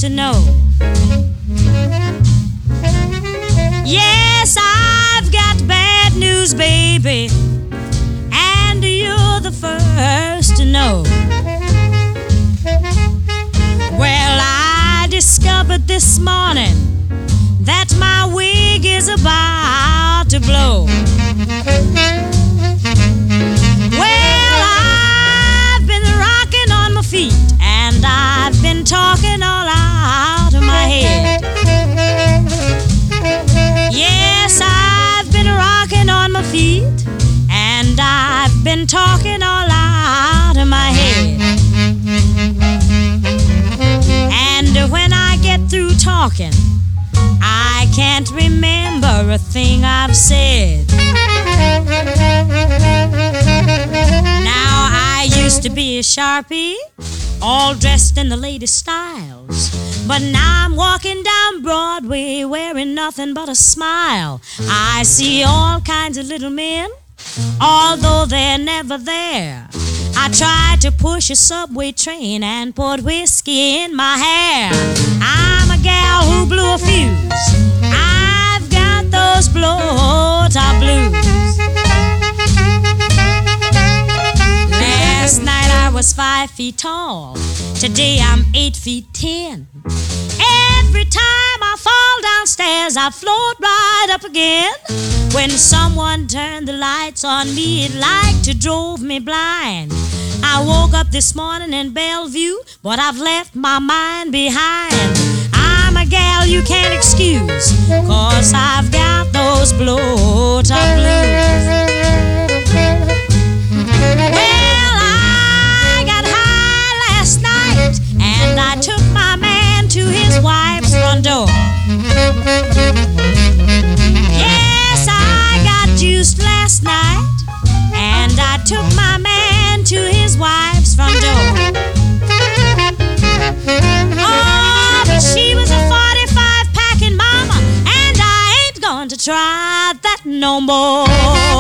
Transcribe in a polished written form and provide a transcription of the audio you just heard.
to know. Yes, I've got bad news, baby, and you're the first to know. Well, I discovered this morning that my wig is about to blow. Well, I've been rocking on my feet, and I've been talking all out of my head. Yes, I've been rocking on my feet, and I've been talking all out of my head. And when I get through talking, I can't remember a thing I've said. Now, I used to be a Sharpie, all dressed in the latest styles, but now I'm walking down Broadway wearing nothing but a smile. I see all kinds of little men, although they're never there. I tried to push a subway train and put whiskey in my hair. I'm a gal who blew a fuse. I've got those blow-top blues. Last night I was 5 feet tall. Today I'm 8 feet 10. Every time I fall downstairs, I float right up again. When someone turned the lights on me, it like to drove me blind. I woke up this morning in Bellevue, but I've left my mind behind. I'm a gal you can't excuse, 'cause I've got those blow-top blues. Well, I got high last night, and I took my man to his wife's front door. Yes, I got juiced last night, and I took my man to his wife's front door. Oh, but she was a 45 packing mama, and I ain't going to try that no more.